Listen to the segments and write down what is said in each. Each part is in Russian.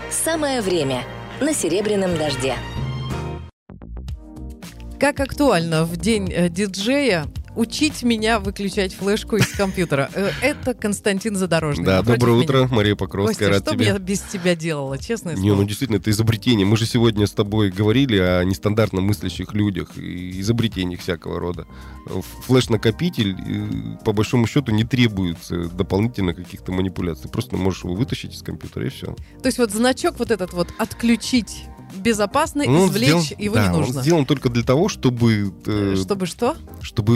Самое время на «Серебряном дожде». Как актуально в день диджея учить меня выключать флешку из компьютера. Это Константин Задорожный. Да, доброе утро, Мария Покровская, Костя, рад что бы тебе. я без тебя делала, честное Не, слово? ну действительно, это изобретение. Мы же сегодня с тобой говорили о нестандартно мыслящих людях и изобретениях всякого рода. Флеш-накопитель, по большому счету, не требуется дополнительно каких-то манипуляций. Просто можешь его вытащить из компьютера, и все. То есть вот значок вот этот вот «отключить» безопасно, Ну, извлечь его не нужно. Он сделан только для того, чтобы... Чтобы что? Чтобы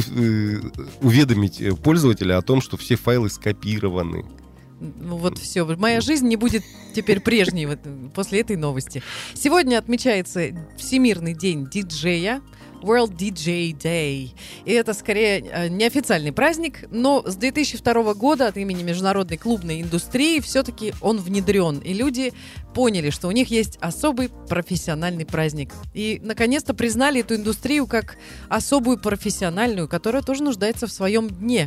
уведомить пользователя о том, что все файлы скопированы. Ну вот все. Моя жизнь не будет теперь прежней после этой новости. Сегодня отмечается Всемирный день диджея. World DJ Day. И это скорее неофициальный праздник, но с 2002 года от имени международной клубной индустрии все-таки он внедрен. И люди поняли, что у них есть особый профессиональный праздник. И, наконец-то, признали эту индустрию как особую профессиональную, которая тоже нуждается в своем дне.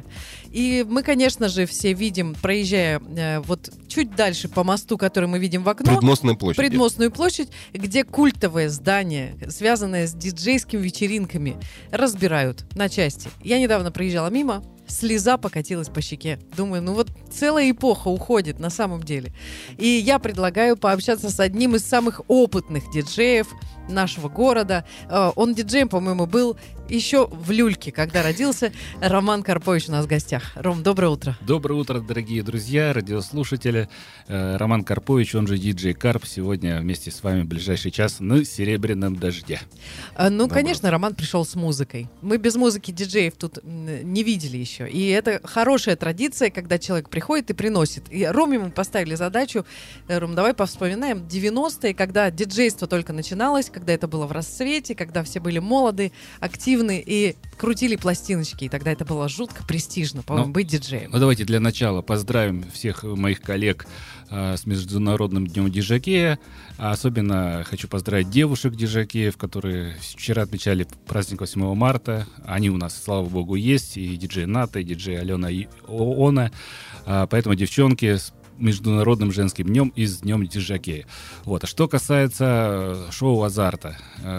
И мы, конечно же, все видим, проезжая вот чуть дальше по мосту, который мы видим в окно. Предмостную площадь, где культовое здание, связанное с диджейским вечеринками, разбирают на части. Я недавно проезжала мимо, слеза покатилась по щеке. Думаю, ну вот целая эпоха уходит на самом деле. И я предлагаю пообщаться с одним из самых опытных диджеев нашего города. Он диджеем, по-моему, был еще в люльке, когда родился. Роман Карпович у нас в гостях. Ром, доброе утро. Доброе утро, дорогие друзья, радиослушатели. Роман Карпович, он же диджей Карп, сегодня вместе с вами в ближайший час на «Серебряном дожде». Ну, конечно, Роман пришел с музыкой. Мы без музыки диджеев тут не видели еще. И это хорошая традиция, когда человек приходит и приносит. И Роме мы поставили задачу. Ром, давай повспоминаем 90-е, когда диджейство только начиналось, когда это было в расцвете, когда все были молоды, активны и крутили пластиночки. И тогда это было жутко престижно, по-моему, быть диджеем. Ну, давайте для начала поздравим всех моих коллег с Международным днем диджакея. Особенно хочу поздравить девушек-диджакеев, которые вчера отмечали праздник 8 марта. Они у нас, слава богу, есть. И диджей Ната, и диджей Алена Иона. Поэтому, девчонки, с Международным женским днем и с днем диджакея. Вот. А что касается шоу «Азарта»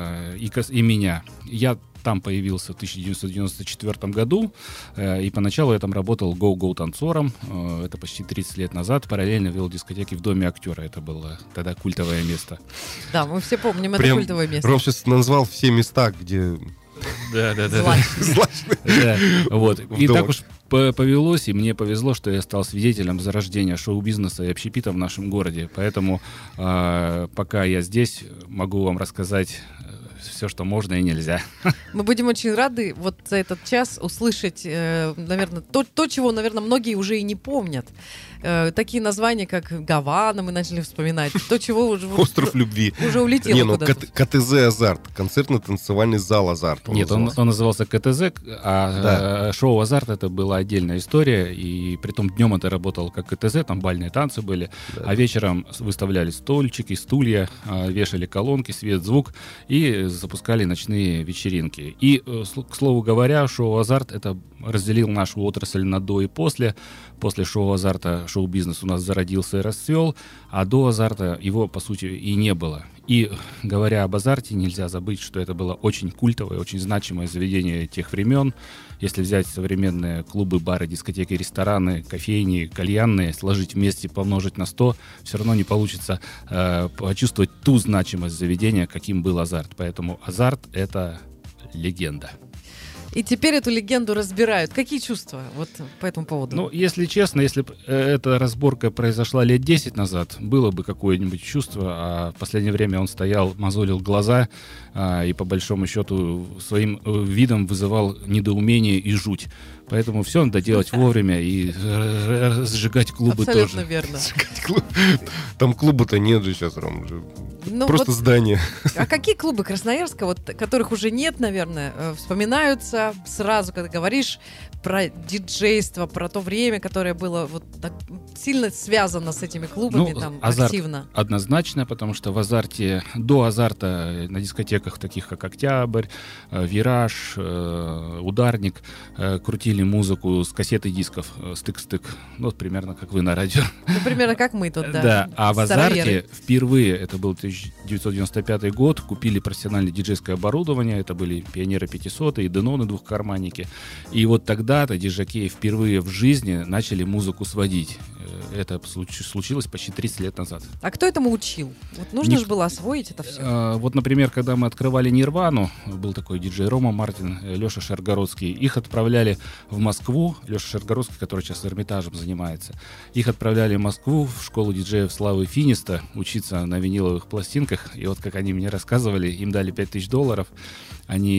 и меня. Я там появился в 1994 году, и поначалу я там работал гоу-гоу танцором. Это почти 30 лет назад. Параллельно вел дискотеки в Доме актера. Это было тогда культовое место. Да, мы все помним это культовое место. Ром сейчас назвал все места, где... Да. Злачные. Вот. И так уж повелось, и мне повезло, что я стал свидетелем зарождения шоу-бизнеса и общепита в нашем городе. Поэтому пока я здесь, могу вам рассказать все, что можно и нельзя. Мы будем очень рады вот за этот час услышать, наверное, то, чего, наверное, многие уже и не помнят. Такие названия, как Гавана, мы начали вспоминать. То, чего уже... Остров любви. Уже улетело куда-то. КТЗ «Азарт», концертно-танцевальный зал «Азарт». Нет, он назывался КТЗ, а шоу «Азарт» это была отдельная история, и притом днем это работало как КТЗ, там бальные танцы были, а вечером выставляли стульчики, стулья, вешали колонки, свет, звук, и запускали ночные вечеринки. И, к слову говоря, шоу «Азарт» это разделил нашу отрасль на до и после. После шоу «Азарта» шоу-бизнес у нас зародился и расцвел, а до «Азарта» его, по сути, и не было. И, говоря об «Азарте», нельзя забыть, что это было очень культовое, очень значимое заведение тех времен. Если взять современные клубы, бары, дискотеки, рестораны, кофейни, кальянные, сложить вместе, помножить на 100, все равно не получится почувствовать ту значимость заведения, каким был «Азарт». Поэтому «Азарт» — это легенда. И теперь эту легенду разбирают. Какие чувства вот по этому поводу? Ну, если честно, если бы эта разборка произошла лет 10 назад, было бы какое-нибудь чувство, а в последнее время он стоял, мозолил глаза и, по большому счету, своим видом вызывал недоумение и жуть. Поэтому все надо делать вовремя и сжигать клубы Абсолютно тоже. Верно. Там клуба-то нет же сейчас, Ром. Просто здание. А какие клубы Красноярска, вот, которых уже нет, наверное, вспоминаются сразу, когда говоришь про диджейство, про то время, которое было вот так сильно связано с этими клубами, там, азарт активно? Однозначно, потому что в азарте, до азарта на дискотеках, таких как «Октябрь», «Вираж», «Ударник», крутили музыку с кассеты дисков «Стык-стык». Ну, вот примерно как вы на радио. Ну, примерно как мы тут, да. Да, а в Староверы. азарте впервые, это был 1995 год, купили профессиональное диджейское оборудование, это были Пионеры 500 и Деноны двухкарманники. И вот тогда-то диджакеи впервые в жизни начали музыку сводить. Это случилось почти 30 лет назад. А кто этому учил? Вот нужно же было освоить это все. Вот, например, когда мы открывали Нирвану, был такой диджей Рома Мартин, Леша Шаргородский, их отправляли в Москву, Леша Шаргородский, который сейчас Эрмитажем занимается, их отправляли в Москву, в школу диджеев Славы Финиста, учиться на виниловых пластинках, и вот как они мне рассказывали, им дали $5000, они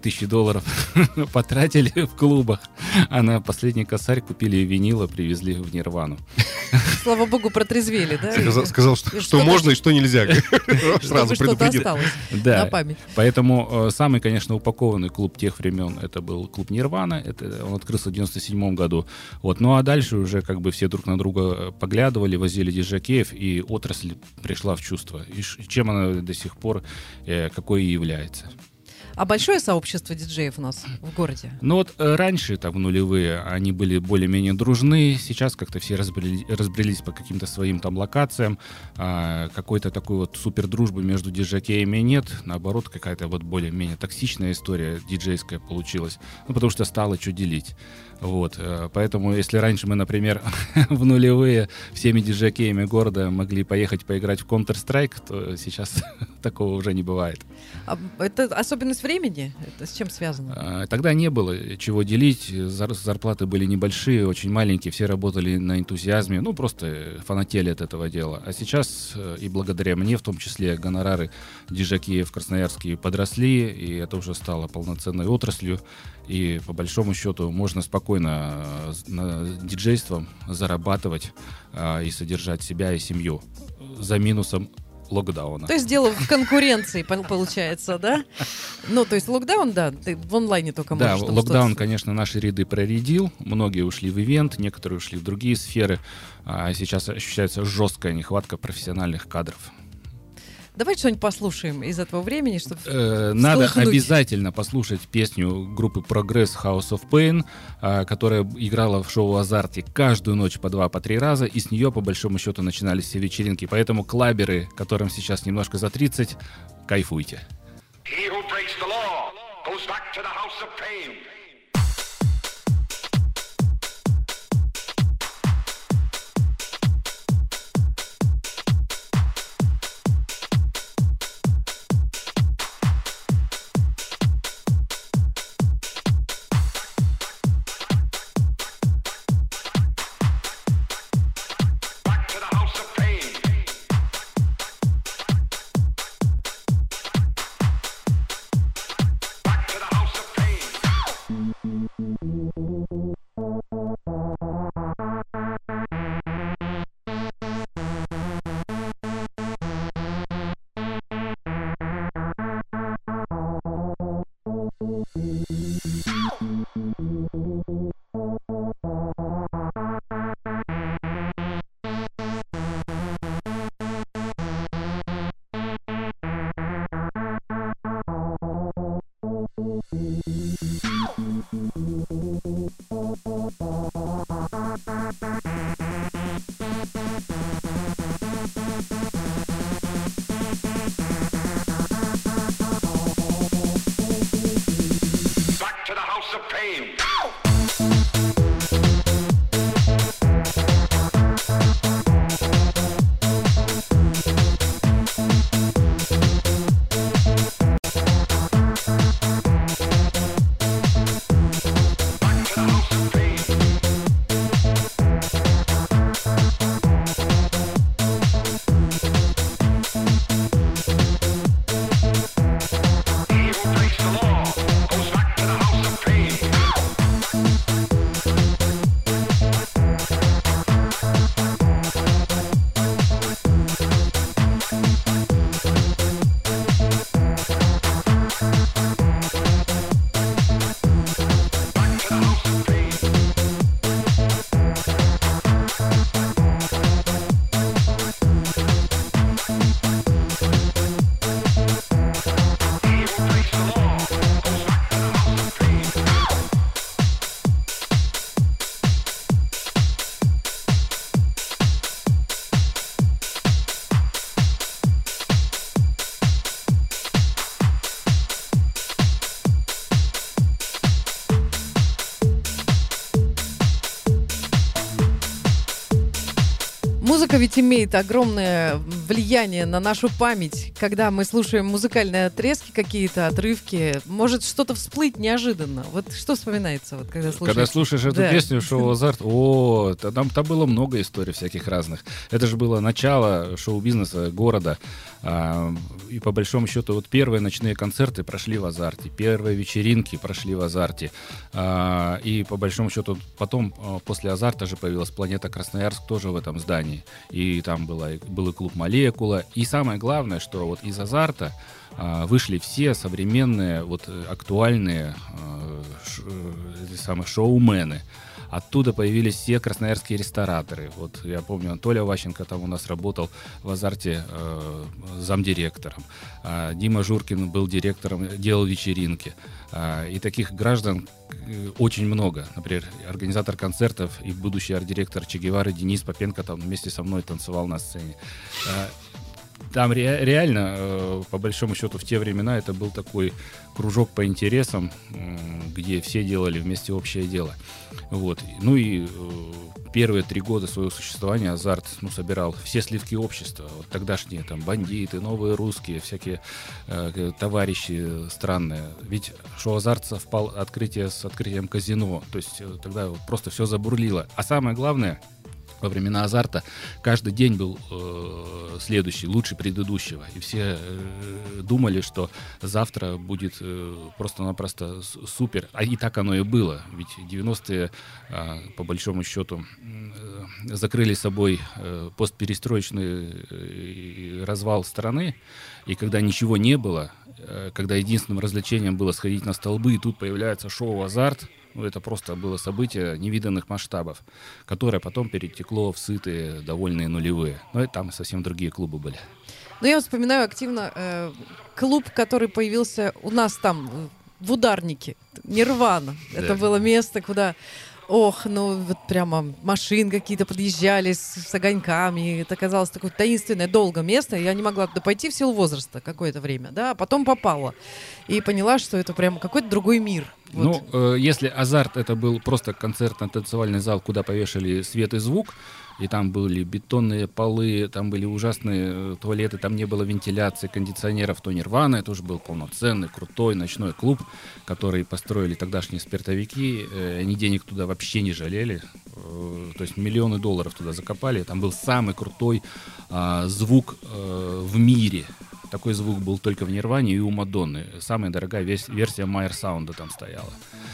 $4000 потратили в клубах, а на последний косарь купили винила, привезли в Нирвану. Слава богу, протрезвели, да? Сказал, что можно и что нельзя. Сразу что-то предупредил. осталось Да, на память. поэтому самый, конечно, упакованный клуб тех времен, это был клуб Нирвана, он открылся в 97 году. Вот. Ну а дальше уже как бы все друг на друга поглядывали, возили диджакеев, и отрасль пришла в чувство. И чем она до сих пор, какой и является. А большое сообщество диджеев у нас в городе? Ну вот раньше, там, в нулевые, они были более-менее дружны, сейчас как-то все разбрелись по каким-то своим там локациям, какой-то такой вот супер дружбы между диджакеями нет, наоборот, какая-то вот более-менее токсичная история диджейская получилась, ну потому что стало что делить. Вот, поэтому, если раньше мы, например, в нулевые всеми диджакеями города могли поехать поиграть в Counter-Strike, то сейчас такого уже не бывает. А это особенность времени? Это с чем связано? Тогда не было чего делить, зарплаты были небольшие, очень маленькие, все работали на энтузиазме, ну, просто фанатели от этого дела. А сейчас, и благодаря мне, в том числе, гонорары диджакеев в Красноярске подросли, и это уже стало полноценной отраслью. И по большому счету можно спокойно диджейством зарабатывать и содержать себя и семью за минусом локдауна. То есть дело в конкуренции получается, да? Ну, то есть локдаун, да, ты в онлайне только можешь. Да, локдаун, конечно, наши ряды проредил. Многие ушли в ивент, некоторые ушли в другие сферы. А сейчас ощущается жесткая нехватка профессиональных кадров. Давайте что-нибудь послушаем из этого времени, чтобы надо всколыхнуть. обязательно послушать песню группы Progress House of Pain, которая играла в шоу «Азарте» каждую ночь по 2-3 раза, и с нее, по большому счету, начинались все вечеринки. Поэтому клаберы, которым сейчас немножко за 30, кайфуйте. He who breaks the law goes back to the house of pain. музыка ведь имеет огромное влияние на нашу память. Когда мы слушаем музыкальные отрезки, какие-то отрывки, может что-то всплыть неожиданно. Вот что вспоминается, вот, когда слушаешь? Когда слушаешь эту песню «Шоу «Азарт», там было много историй всяких разных. Это же было начало шоу-бизнеса города. И по большому счету вот первые ночные концерты прошли в «Азарте», первые вечеринки прошли в «Азарте». И по большому счету потом после «Азарта» же появилась «Планета Красноярск» тоже в этом здании. И там был и клуб «Молекула». И самое главное, что вот из «Азарта» вышли все современные, вот актуальные самые шоумены. Оттуда появились все красноярские рестораторы. Вот я помню, Анатолий Ващенко там у нас работал в «Азарте» замдиректором. Дима Журкин был директором, делал вечеринки. И таких граждан очень много. Например, организатор концертов и будущий арт-директор Че Гевары Денис Попенко там вместе со мной танцевал на сцене. Там реально, по большому счету, в те времена это был такой кружок по интересам, где все делали вместе общее дело. Вот. Ну и первые 3 года своего существования «Азарт» собирал все сливки общества. Вот тогдашние там бандиты, новые русские, всякие товарищи странные. Ведь шоу «Азарт» совпал с открытием казино. То есть тогда просто все забурлило. А самое главное, во времена «Азарта» каждый день был следующий, лучше предыдущего. И все думали, что завтра будет просто-напросто супер. А и так оно и было. Ведь 90-е, по большому счету, закрыли собой постперестроечный развал страны. И когда ничего не было, когда единственным развлечением было сходить на столбы, и тут появляется шоу «Азарт», это просто было событие невиданных масштабов, которое потом перетекло в сытые, довольные нулевые. Но и там совсем другие клубы были. Ну, я вспоминаю активно клуб, который появился у нас там, в Ударнике, «Нирвана». Да. Это было место, куда... вот прямо машины какие-то подъезжали с огоньками. Это казалось такое таинственное, долгое место. Я не могла туда пойти в силу возраста какое-то время, да, а потом попала. И поняла, что это прямо какой-то другой мир. Вот. Если «Азарт» это был просто концертно-танцевальный зал, куда повешали свет и звук, и там были бетонные полы, там были ужасные туалеты, там не было вентиляции, кондиционеров, то «Нирвана» это уже был полноценный, крутой ночной клуб, который построили тогдашние спиртовики. Они денег туда вообще не жалели. То есть миллионы долларов туда закопали. Там был самый крутой звук в мире. Такой звук был только в «Нирване» и у «Мадонны». Самая дорогая версия Майер Саунда там стояла.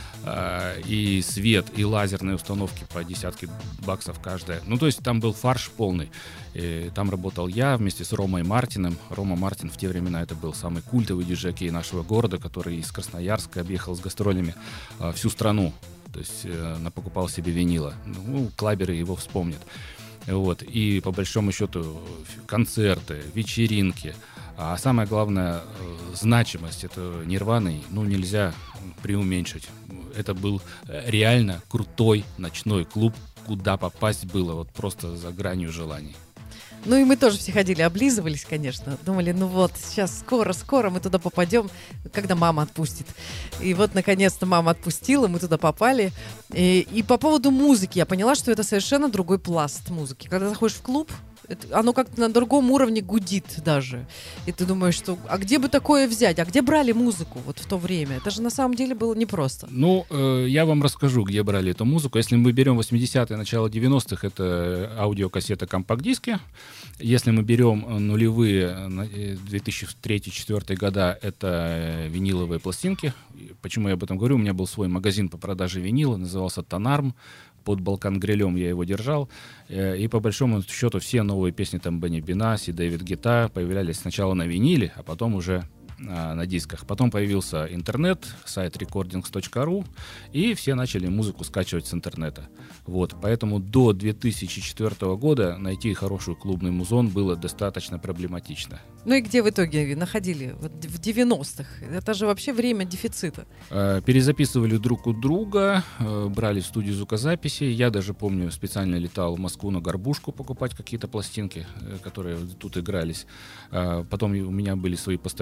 И свет, и лазерные установки по десятке баксов каждая. То есть там был фарш полный. И там работал я вместе с Ромой Мартином. Рома Мартин в те времена это был самый культовый диджей нашего города, который из Красноярска объехал с гастролями всю страну. То есть напокупал себе винила. Клаберы его вспомнят. Вот. И по большому счету концерты, вечеринки. А самое главное, значимость этого «Нирваны» нельзя преуменьшить. Это был реально крутой ночной клуб, куда попасть было просто за гранью желаний. И мы тоже все ходили, облизывались, конечно. Думали, сейчас скоро мы туда попадем, когда мама отпустит. И вот, наконец-то, мама отпустила, мы туда попали. И по поводу музыки я поняла, что это совершенно другой пласт музыки. Когда заходишь в клуб, оно как-то на другом уровне гудит даже. И ты думаешь, а где бы такое взять? А где брали музыку в то время? Это же на самом деле было непросто. Я вам расскажу, где брали эту музыку. Если мы берем 80-е, начало 90-х, это аудиокассеты, компакт-диски. Если мы берем нулевые, 2003-2004 года, это виниловые пластинки. Почему я об этом говорю? У меня был свой магазин по продаже винила, назывался «Тонарм». Под «Балкан-грилем» я его держал. И по большому счету все новые песни там Бенни Бенаси, Дэвид Гетта появлялись сначала на виниле, а потом уже на дисках. Потом появился интернет, сайт recordings.ru, и все начали музыку скачивать с интернета. Поэтому до 2004 года найти хороший клубный музон было достаточно проблематично. И где в итоге находили? В 90-х. Это же вообще время дефицита. Перезаписывали друг у друга, брали в студию звукозаписи. Я даже помню, специально летал в Москву на Горбушку покупать какие-то пластинки, которые тут игрались. Потом у меня были свои поставщики.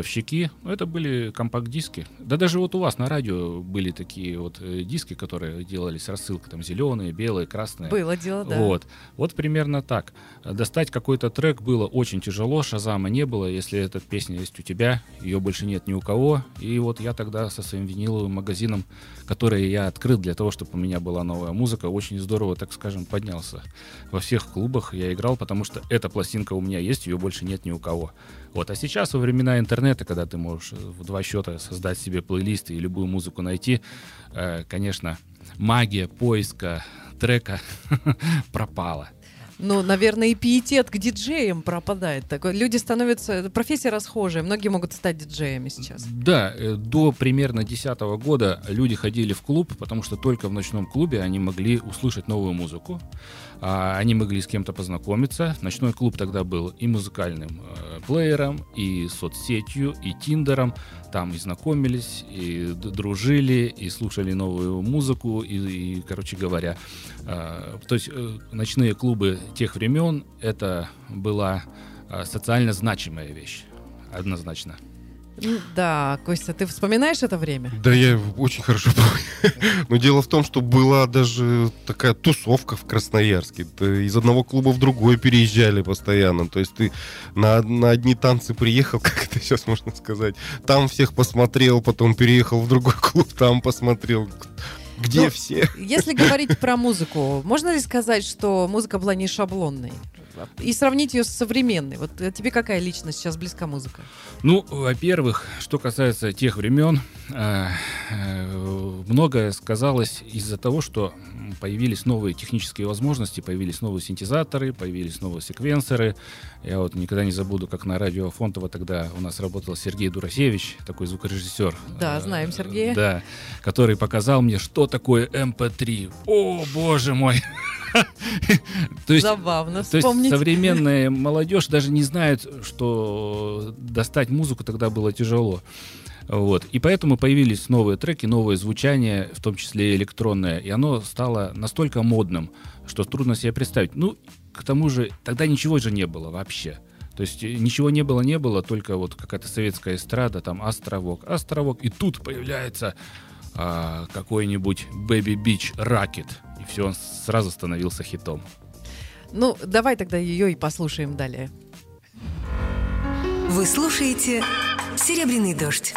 CD, это были компакт-диски. Да даже вот у вас на радио были такие вот диски, которые делались рассылка, там зеленые, белые, красные. Было дело, да. Вот примерно так. Достать какой-то трек было очень тяжело, Шазама не было. Если эта песня есть у тебя, ее больше нет ни у кого. И вот я тогда со своим виниловым магазином, который я открыл для того, чтобы у меня была новая музыка, очень здорово, так скажем, поднялся. Во всех клубах я играл, потому что эта пластинка у меня есть, ее больше нет ни у кого. Вот. А сейчас, во времена интернета, когда ты можешь в 2 счета создать себе плейлисты и любую музыку найти, конечно, магия поиска трека пропала. Ну, наверное, и пиетет к диджеям пропадает. Люди становятся... Профессия расхожая. Многие могут стать диджеями сейчас. Да, до примерно 2010 года люди ходили в клуб, потому что только в ночном клубе они могли услышать новую музыку. Они могли с кем-то познакомиться. Ночной клуб тогда был и музыкальным плеером, и соцсетью, и тиндером. Там и знакомились, и дружили, и слушали новую музыку, и короче говоря, то есть ночные клубы тех времен — это была социально значимая вещь, однозначно. Да, Костя, ты вспоминаешь это время? Да, я очень хорошо помню. Но дело в том, что была даже такая тусовка в Красноярске. Из одного клуба в другой переезжали постоянно. То есть ты на одни танцы приехал, как это сейчас можно сказать, там всех посмотрел, потом переехал в другой клуб, там посмотрел. Где все? Если говорить про музыку, можно ли сказать, что музыка была не шаблонной? И сравнить ее с современной. Вот тебе какая лично сейчас близка музыка? Ну, во-первых, что касается тех времен, многое сказалось из-за того, что появились новые технические возможности, появились новые синтезаторы, появились новые секвенсоры. Я вот никогда не забуду, как на радио Фонтова тогда у нас работал Сергей Дурасевич, такой звукорежиссер. Да, знаем Сергея. Да, который показал мне, что такое MP3. О, боже мой! Забавно вспомнить. То есть современная молодежь даже не знает, что достать музыку тогда было тяжело. Вот. И поэтому появились новые треки, новые звучания, в том числе и электронное. И оно стало настолько модным, что трудно себе представить. Ну, к тому же, тогда ничего же не было вообще. То есть ничего не было, только вот какая-то советская эстрада, там островок. И тут появляется какой-нибудь Baby Beach Rocket. И все, он сразу становился хитом. Ну, давай тогда ее и послушаем далее. Вы слушаете «Серебряный дождь».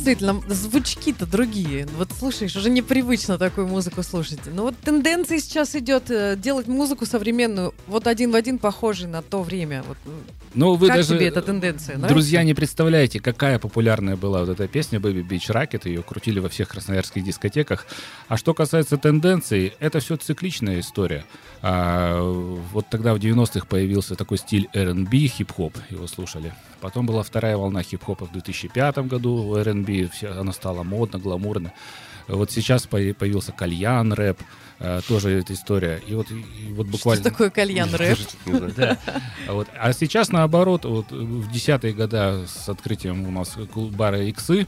действительно, звучки-то другие. Вот слушаешь, уже непривычно такую музыку слушать. Но вот тенденция сейчас идет делать музыку современную, вот один в один похожий на то время. Вот. Ну, вы как даже, тебе эта тенденция? друзья, не представляете, какая популярная была вот эта песня Baby Beach Rocket. Ее крутили во всех красноярских дискотеках. А что касается тенденций, это все цикличная история. Вот тогда в 90-х появился такой стиль R&B, хип-хоп, его слушали. Потом была вторая волна хип-хопа в 2005 году в R&B, она стала модно, гламурно. Вот сейчас появился кальян-рэп, тоже эта история. И вот буквально... Что такое кальян-рэп? Да. А сейчас, наоборот, вот в 10-е годы с открытием у нас бара Иксы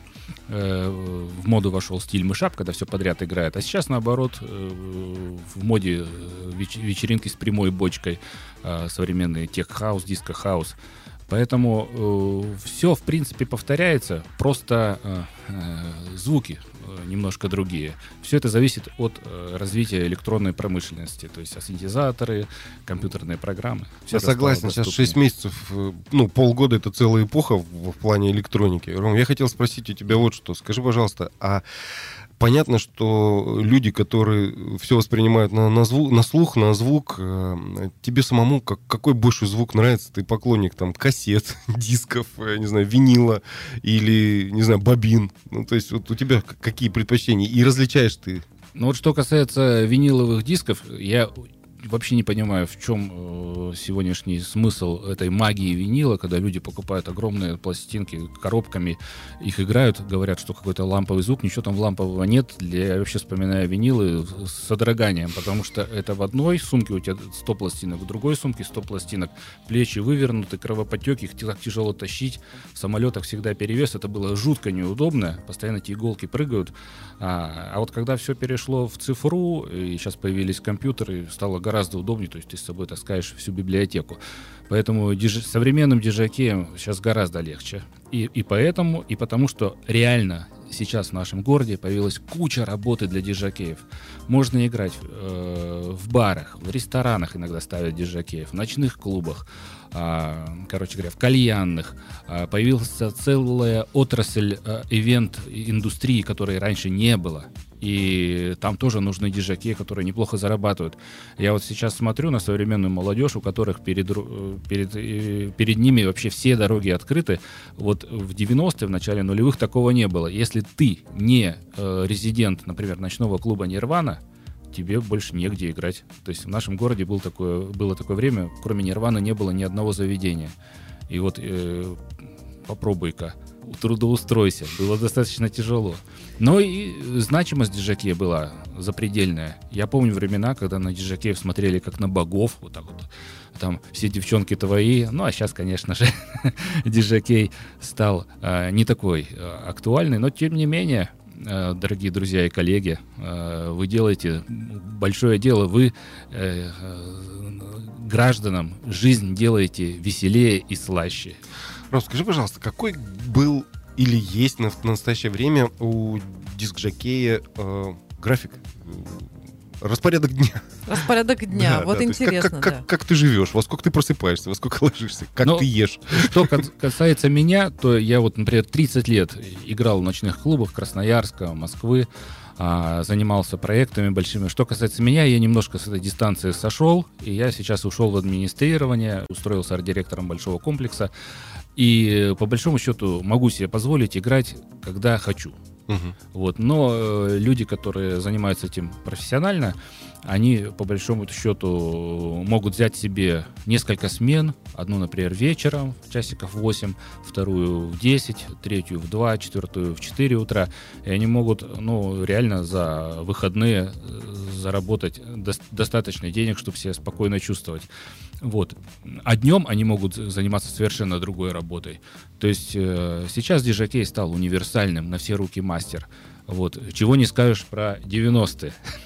в моду вошел стиль мышап, когда все подряд играет. А сейчас, наоборот, в моде вечеринки с прямой бочкой, современный тех-хаус, диско-хаус. Поэтому все, в принципе, повторяется, просто звуки немножко другие. Все это зависит от развития электронной промышленности, то есть синтезаторы, компьютерные программы. Я согласен, сейчас 6 месяцев, полгода — это целая эпоха в плане электроники. Ром, я хотел спросить у тебя вот что. Скажи, пожалуйста, понятно, что люди, которые все воспринимают на слух, на звук, тебе самому какой больше звук нравится? Ты поклонник там кассет, дисков, я не знаю, винила или, не знаю, бобин? Ну, то есть вот у тебя какие предпочтения? И различаешь ты? Ну вот что касается виниловых дисков, я вообще не понимаю, в чем сегодняшний смысл этой магии винила, когда люди покупают огромные пластинки коробками, их играют, говорят, что какой-то ламповый звук, ничего там лампового нет. Я вообще вспоминаю винилы с содроганием, потому что это в одной сумке у тебя 100 пластинок, в другой сумке 100 пластинок, плечи вывернуты, кровоподтеки, их так тяжело тащить, в самолетах всегда перевес, это было жутко неудобно, постоянно эти иголки прыгают. А вот когда все перешло в цифру, и сейчас появились компьютеры, стало гораздо удобнее, то есть ты с собой таскаешь всю библиотеку. Поэтому современным диджакеям сейчас гораздо легче. И поэтому, и потому что реально сейчас в нашем городе появилась куча работы для диджакеев. Можно играть в барах, в ресторанах иногда ставят диджакеев, в ночных клубах, короче говоря, в кальянных. Появилась целая отрасль ивент-индустрии, которой раньше не было. И там тоже нужны диджаки, которые неплохо зарабатывают. Я вот сейчас смотрю на современную молодежь, у которых перед ними вообще все дороги открыты. Вот в 90-е, в начале нулевых такого не было. Если ты не резидент, например, ночного клуба «Нирвана», тебе больше негде играть. То есть в нашем городе было такое время, кроме «Нирваны» не было ни одного заведения. И вот попробуй-ка, трудоустройся. Было достаточно тяжело. Но и значимость диджакея была запредельная. Я помню времена, когда на диджакеев смотрели как на богов, вот так вот. Там все девчонки твои. Ну, а сейчас, конечно же, диджакей стал не такой актуальный. Но, тем не менее, дорогие друзья и коллеги, вы делаете большое дело. Вы гражданам жизнь делаете веселее и слаще. Ром, скажи, пожалуйста, какой был или есть в настоящее время у диск-жокея график? Распорядок дня. Распорядок дня, вот интересно. Как ты живешь, во сколько ты просыпаешься, во сколько ложишься, как ты ешь? Что касается меня, то я вот, например, 30 лет играл в ночных клубах Красноярска, Москвы, занимался проектами большими. Что касается меня, я немножко с этой дистанции сошел, и я сейчас ушел в администрирование, устроился арт-директором большого комплекса, и по большому счету могу себе позволить играть, когда хочу. Вот. Но люди, которые занимаются этим профессионально, они по большому счету могут взять себе несколько смен. Одну, например, вечером, часиков 8, вторую в 10, третью в 2, четвертую в 4 утра. И они могут реально за выходные заработать достаточно денег, чтобы себя спокойно чувствовать. Вот. А днем они могут заниматься совершенно другой работой. То есть сейчас диджакей стал универсальным, на все руки мастер. Вот. Чего не скажешь про 90-е.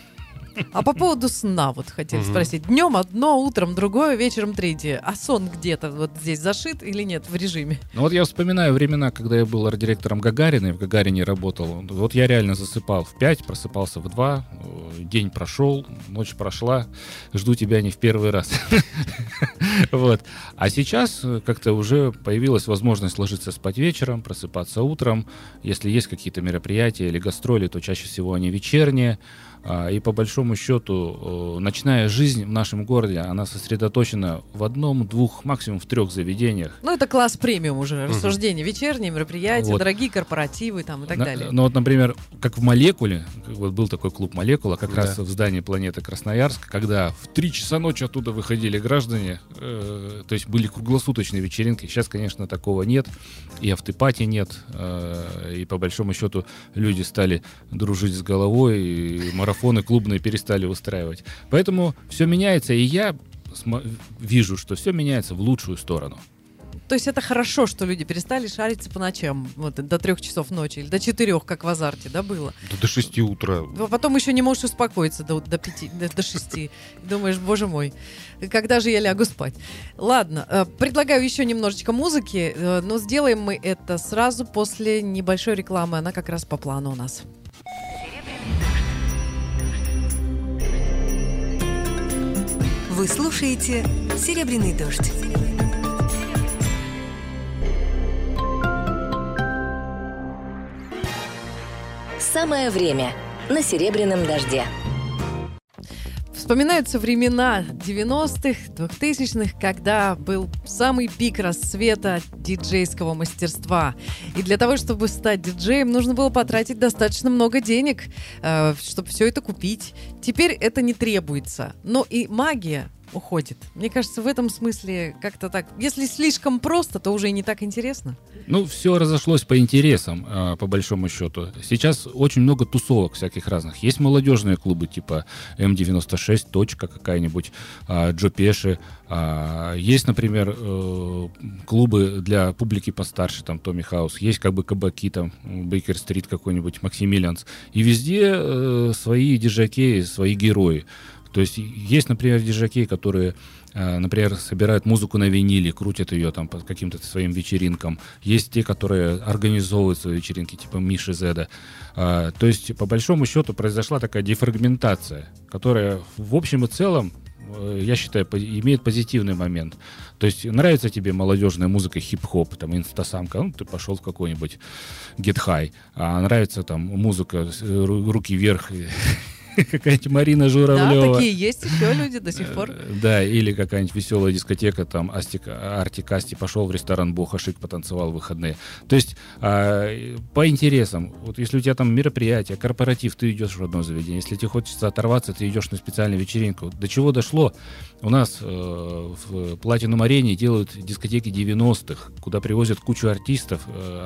А по поводу сна вот хотели спросить. Днем одно, утром другое, вечером третье. А сон где-то вот здесь зашит или нет в режиме? Ну вот я вспоминаю времена, когда я был арт-директором Гагарина и в Гагарине работал. Вот я реально засыпал в 5, просыпался в 2, день прошел, ночь прошла, жду тебя не в первый раз. Вот. А сейчас как-то уже появилась возможность ложиться спать вечером, просыпаться утром. Если есть какие-то мероприятия или гастроли, то чаще всего они вечерние. И по большому счету ночная жизнь в нашем городе, она сосредоточена в 1, 2, максимум в 3 заведениях. Ну, это класс премиум уже, рассуждения, вечерние мероприятия, вот. Дорогие корпоративы там и так далее. Ну вот, например, как в «Молекуле», вот был такой клуб «Молекула», как раз в здании «Планеты Красноярск», когда в 3 часа ночи оттуда выходили граждане, то есть были круглосуточные вечеринки. Сейчас, конечно, такого нет, и автопати нет, и по большому счету люди стали дружить с головой, и марафоны клубные перестали устраивать. Поэтому все меняется, и я вижу, что все меняется в лучшую сторону. То есть это хорошо, что люди перестали шариться по ночам, вот, до 3 часов ночи или до 4, как в «Азарте», да, было? Да до 6 утра. А потом еще не можешь успокоиться до 5, до 6. Думаешь, боже мой, когда же я лягу спать? Ладно, предлагаю еще немножечко музыки, но сделаем мы это сразу после небольшой рекламы. Она как раз по плану у нас. Вы слушаете «Серебряный дождь». Самое время на «Серебряном дожде». Вспоминаются времена 90-х, 2000-х, когда был самый пик расцвета диджейского мастерства. И для того, чтобы стать диджеем, нужно было потратить достаточно много денег, чтобы все это купить. Теперь это не требуется. Но и магия уходит. Мне кажется, в этом смысле как-то так. Если слишком просто, то уже и не так интересно. Ну, все разошлось по интересам, по большому счету. Сейчас очень много тусовок всяких разных. Есть молодежные клубы типа М96, точка какая-нибудь, Джо Пеши. Есть, например, клубы для публики постарше, там Томми Хаус. Есть как бы кабаки, там Бейкер-стрит какой-нибудь, Максимилианс. И везде свои диджаки, свои герои. То есть есть, например, диджаки, которые, например, собирают музыку на виниле, крутят ее там по каким-то своим вечеринкам. Есть те, которые организовывают свои вечеринки, типа Миши Зеда. То есть, по большому счету, произошла такая дефрагментация, которая в общем и целом, я считаю, имеет позитивный момент. То есть нравится тебе молодежная музыка, хип-хоп, там, инстасамка, ну, ты пошел в какой-нибудь Get High. А нравится там музыка, руки вверх, какая-нибудь Марина Журавлева. Да, такие есть еще люди до сих пор. Да, или какая-нибудь веселая дискотека, там, Арти-Касти пошел в ресторан Боха-Шик, потанцевал в выходные. То есть по интересам. Вот если у тебя там мероприятие, корпоратив, ты идешь в одно заведение. Если тебе хочется оторваться, ты идешь на специальную вечеринку. До чего дошло? У нас в Платинум-арене делают дискотеки 90-х, куда привозят кучу артистов,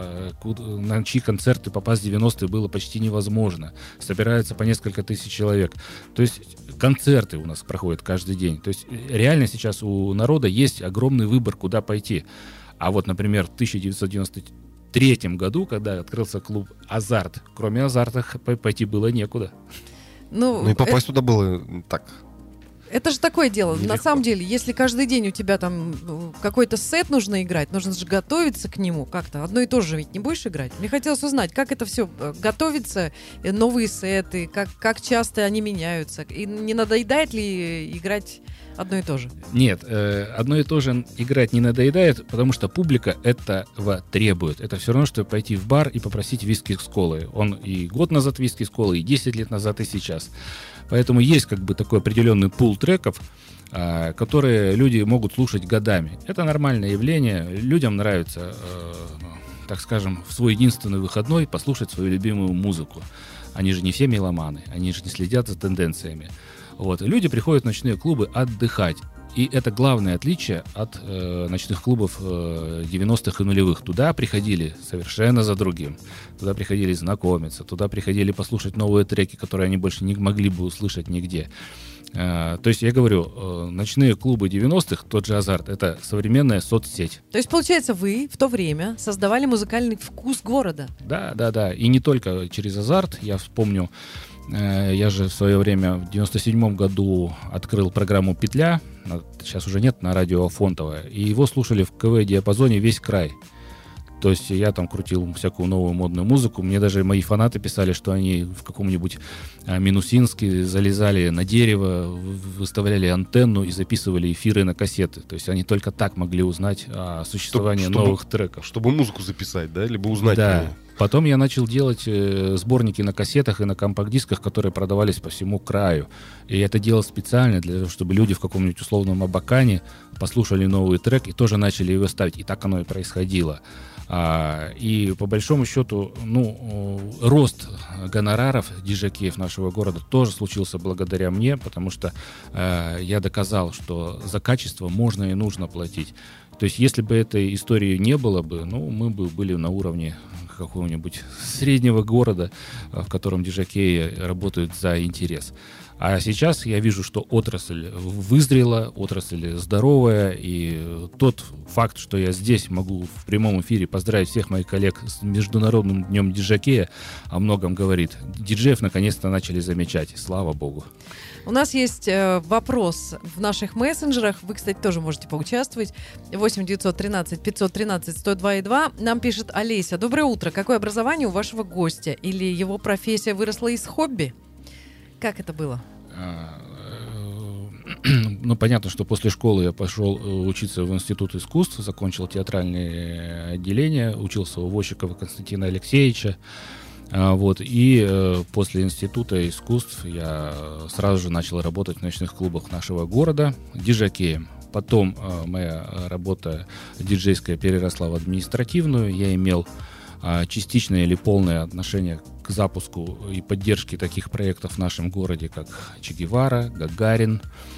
на чьи концерты попасть в 90-е было почти невозможно. Собирается по несколько тысяч человек. То есть концерты у нас проходят каждый день. То есть реально сейчас у народа есть огромный выбор, куда пойти. А вот, например, в 1993 году, когда открылся клуб «Азарт», кроме «Азарта» пойти было некуда. Ну и попасть туда было так. Это же такое дело. Нелегко. На самом деле, если каждый день у тебя там какой-то сет нужно играть, нужно же готовиться к нему как-то. Одно и то же ведь не будешь играть. Мне хотелось узнать, как это все готовится, новые сеты, как часто они меняются. И не надоедает ли играть одно и то же? Нет, одно и то же играть не надоедает, потому что публика этого требует. Это все равно, что пойти в бар и попросить виски с колой. Он и год назад виски с колой, и 10 лет назад, и сейчас. Поэтому есть как бы такой определенный пул треков, которые люди могут слушать годами. Это нормальное явление. Людям нравится, так скажем, в свой единственный выходной послушать свою любимую музыку. Они же не все меломаны, они же не следят за тенденциями. Вот. Люди приходят в ночные клубы отдыхать. И это главное отличие от ночных клубов 90-х и нулевых. Туда приходили совершенно за другим. Туда приходили знакомиться, туда приходили послушать новые треки, которые они больше не могли бы услышать нигде. То есть я говорю, ночные клубы 90-х, тот же «Азарт», это современная соцсеть. То есть, получается, вы в то время создавали музыкальный вкус города? Да. И не только через «Азарт». Я вспомню Я же в свое время в 97 году открыл программу «Петля», сейчас уже нет, на радио Афонтово, и его слушали в КВ-диапазоне весь край. То есть я там крутил всякую новую модную музыку. Мне даже мои фанаты писали, что они в каком-нибудь Минусинске залезали на дерево, выставляли антенну и записывали эфиры на кассеты. То есть они только так могли узнать о существовании новых треков. Чтобы музыку записать, да? Либо узнать. Да. Потом я начал делать сборники на кассетах и на компакт-дисках, которые продавались по всему краю. И я это делал специально для того, чтобы люди в каком-нибудь условном Абакане послушали новый трек и тоже начали его ставить. И так оно и происходило. И по большому счету, рост гонораров диджей-жокеев нашего города тоже случился благодаря мне, потому что я доказал, что за качество можно и нужно платить. То есть, если бы этой истории не было бы, мы бы были на уровне какого-нибудь среднего города, в котором диджей-жокеи работают за интерес. А сейчас я вижу, что отрасль вызрела, отрасль здоровая, и тот факт, что я здесь могу в прямом эфире поздравить всех моих коллег с Международным днем диджей-жокея, о многом говорит. Диджеев наконец-то начали замечать, слава богу. У нас есть вопрос в наших мессенджерах. Вы, кстати, тоже можете поучаствовать. 8 913 513 102,2. Нам пишет Олеся. Доброе утро. Какое образование у вашего гостя? Или его профессия выросла из хобби? Как это было? Понятно, что после школы я пошел учиться в Институт искусств, закончил театральное отделение, учился у Вощикова Константина Алексеевича. И после Института искусств я сразу же начал работать в ночных клубах нашего города диджей-жокеем. Потом моя работа диджейская переросла в административную. Я имел частичное или полное отношение к запуску и поддержке таких проектов в нашем городе, как Че Гевара, Гагарин,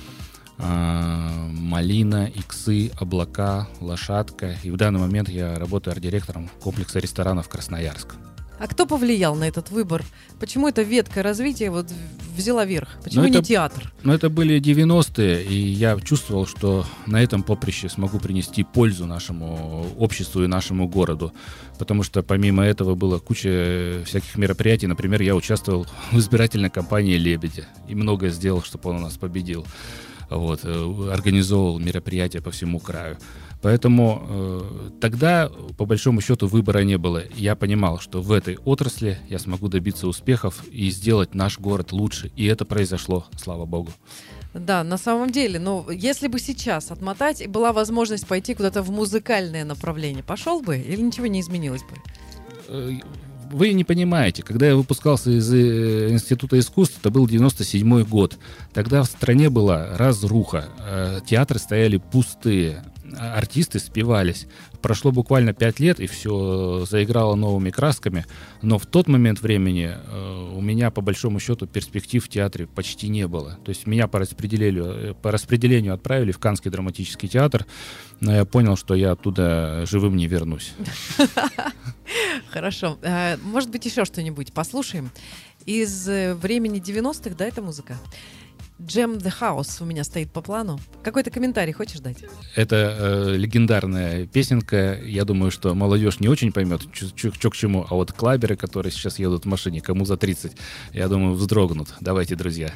Малина, Иксы, Облака, Лошадка. И в данный момент я работаю арт-директором комплекса ресторанов «Красноярск». А кто повлиял на этот выбор? Почему эта ветка развития взяла верх? Почему не театр? Это были 90-е, и я чувствовал, что на этом поприще смогу принести пользу нашему обществу и нашему городу. Потому что помимо этого было куча всяких мероприятий. Например, я участвовал в избирательной кампании «Лебедя» и многое сделал, чтобы он у нас победил. Организовывал мероприятия по всему краю. Поэтому тогда, по большому счету, выбора не было. Я понимал, что в этой отрасли я смогу добиться успехов и сделать наш город лучше. И это произошло, слава богу. Да, на самом деле. Но если бы сейчас отмотать, и была возможность пойти куда-то в музыкальное направление, пошел бы или ничего не изменилось бы? Вы не понимаете, когда я выпускался из Института искусств, это был 97-й год. Тогда в стране была разруха. Театры стояли пустые. Артисты спивались. Прошло буквально 5 лет, и все заиграло новыми красками. Но в тот момент времени у меня, по большому счету, перспектив в театре почти не было. То есть меня по распределению отправили в Каннский драматический театр, но я понял, что я оттуда живым не вернусь. Хорошо. Может быть, еще что-нибудь послушаем? Из времени 90-х, да, это музыка? Jam the House у меня стоит по плану. Какой-то комментарий хочешь дать? Это легендарная песенка. Я думаю, что молодежь не очень поймет, что к чему. А вот клаберы, которые сейчас едут в машине, кому за 30, я думаю, вздрогнут. Давайте, друзья.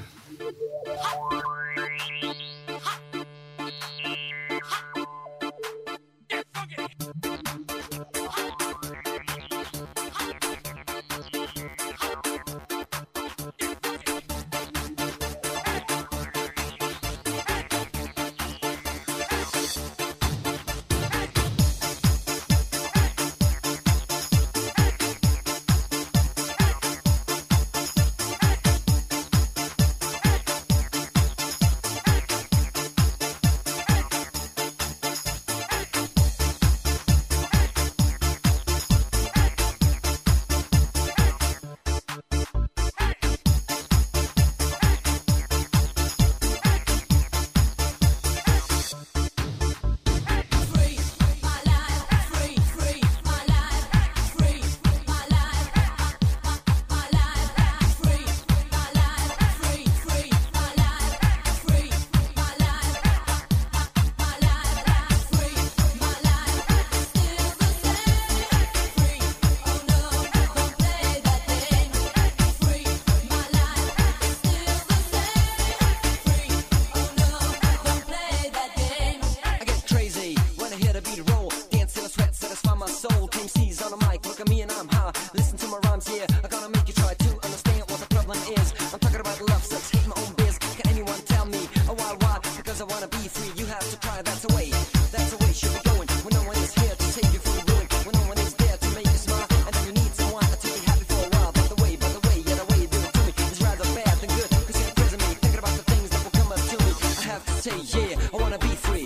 say yeah, I wanna be free.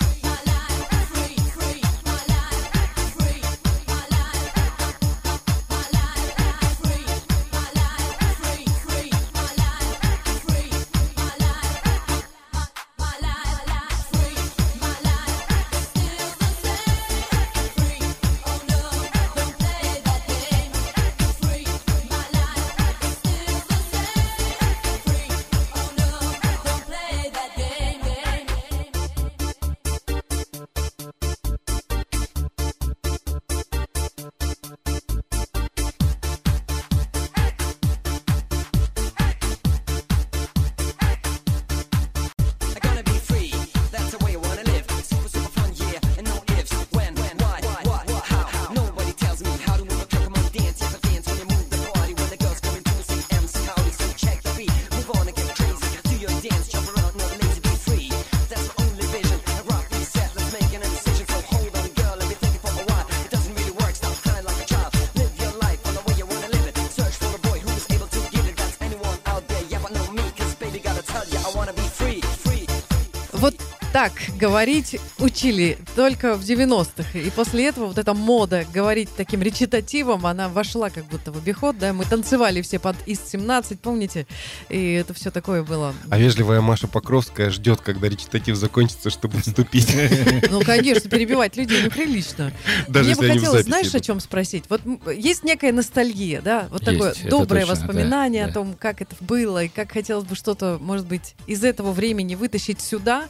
Вот так говорить учили только в 90-х. И после этого вот эта мода говорить таким речитативом, она вошла как будто в обиход, да, мы танцевали все под ИС-17, помните? И это все такое было. А вежливая Маша Покровская ждет, когда речитатив закончится, чтобы вступить. Ну, конечно, перебивать людей неприлично. Даже Мне бы если они в хотелось, записи знаешь, о идут. чем спросить? Вот есть некая ностальгия, да? Вот Есть, такое это доброе точно, воспоминание да, о том, как это было, и как хотелось бы что-то, может быть, из этого времени вытащить сюда.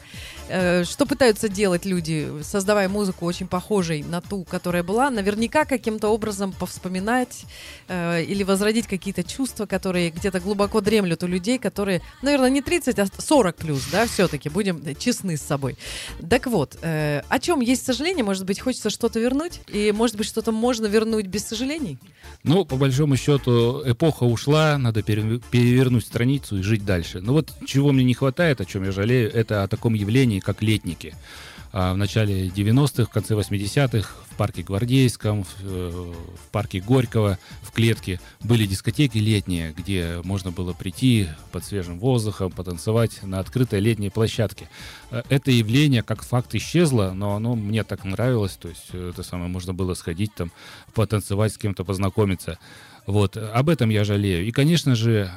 Что пытаются делать люди, создавая музыку очень похожей на ту, которая была, наверняка каким-то образом повспоминать или возродить какие-то чувства, которые где-то глубоко дремлют у людей, которые, наверное, не 30, а 40 плюс, да, все-таки, будем честны с собой. Так вот, о чем есть сожаление? Может быть, хочется что-то вернуть? И, может быть, что-то можно вернуть без сожалений? Ну, по большому счету, эпоха ушла, надо перевернуть страницу и жить дальше. Но вот чего мне не хватает, о чем я жалею, это о таком явлении, как летники. В начале 90-х, в конце 80-х в парке Гвардейском, в парке Горького, в Клетке были дискотеки летние, где можно было прийти под свежим воздухом, потанцевать на открытой летней площадке. Это явление как факт исчезло, но оно мне так нравилось, то есть это самое, можно было сходить там, потанцевать, с кем-то познакомиться. Вот, об этом я жалею. И, конечно же,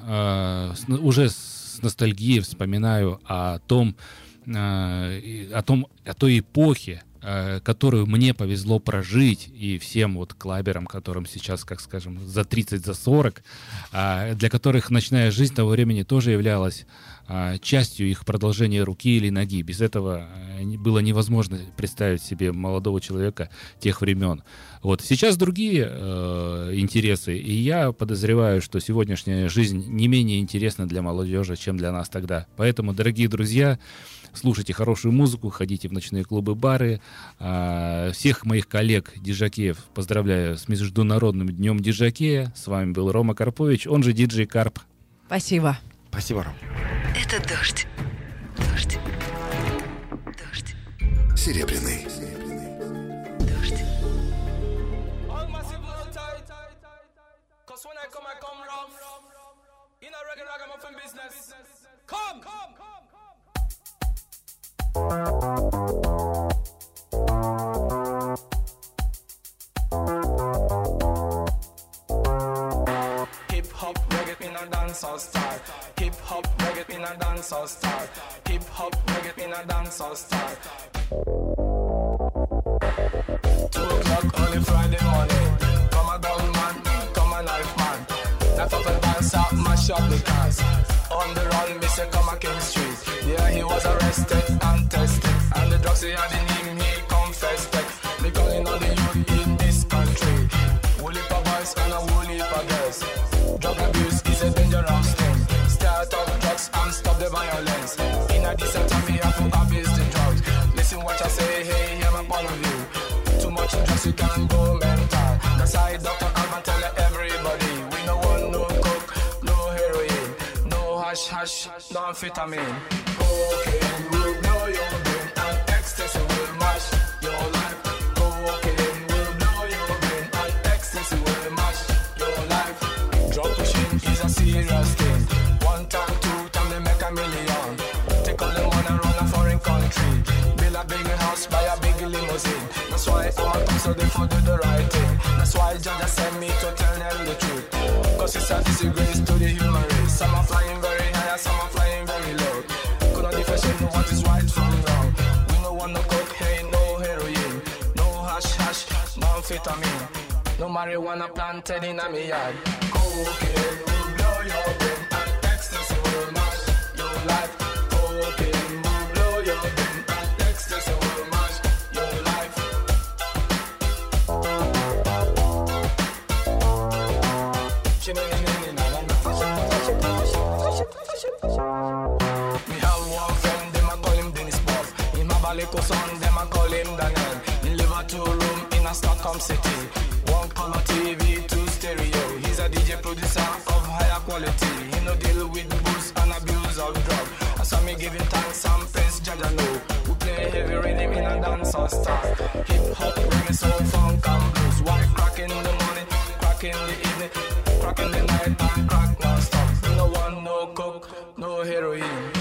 уже с ностальгией вспоминаю о той эпохе, которую мне повезло прожить, и всем вот клаберам, которым сейчас, как скажем, за 30, за 40, для которых ночная жизнь того времени тоже являлась частью их продолжения руки или ноги. Без этого было невозможно представить себе молодого человека тех времен. Вот. Сейчас другие интересы, и я подозреваю, что сегодняшняя жизнь не менее интересна для молодежи, чем для нас тогда. Поэтому, дорогие друзья, слушайте хорошую музыку, ходите в ночные клубы, бары. Всех моих коллег, диджакеев, поздравляю с Международным днем диджакея. С вами был Рома Карпович, он же диджей Карп. Спасибо. Спасибо, Ром. Это дождь. Дождь. Дождь. Серебряный. Дождь. Hip-hop, reggae in a dancehall style. Hip-hop, reggae in a dancehall style. Hip-hop, reggae in a dancehall style. 2 o'clock early Friday morning. Come a gun man, come a knife man. Knife up and dance out, mash up the cars. On the run, Mr. Come a King Street. Yeah, he was arrested and tested. And the drugs he had in him, he confessed it. Me calling all the youth in this country. Woolly pa boys and a woolly pa girls. Drug abuse is a dangerous thing. Start up drugs and stop the violence. In a decent time, we have to abuse the drugs. Listen what I say, hey, hear my point of view. Too much drugs, you can go mental. That's why Dr. Alban tell everybody. We no want no coke, no heroin, no hash hash, no amphetamine. Cocaine will blow your brain and ecstasy will mash your life. Cocaine will blow your brain and ecstasy will mash your life. Drug pushing is a serious thing. 1 time, 2 time, they make a million. Take all the money and run off. in. That's why I'm a top, so therefore do the right thing. That's why Jaja sent me to tell them the truth. Cause it's a disgrace to the human race. Some are flying very high, some are flying very low. Could not differentiate what is right from wrong. We no want no cocaine, no heroin, no hash hash, no amphetamine, no marijuana planted in a me yard. Cocaine will blow your brain, and ecstasy will mash your life. Cocaine will blow your brain, and ecstasy will mash your life. Me have one friend, them a call him Dennis Buff. In my Balico son, them a call him Daniel. He live a 2-room in a Stockholm city. One color TV, 2 stereo. He's a DJ producer of higher quality. He no deal with booze and abuse of drug. And so me give him thanks and praise, Jaja know. We play heavy rhythm in a dance or star. Hip hop, reggae, soul, funk and blues. White crack in the morning, crack in the evening, crack in the night, and crack non-stop. No one, no coke, no heroin.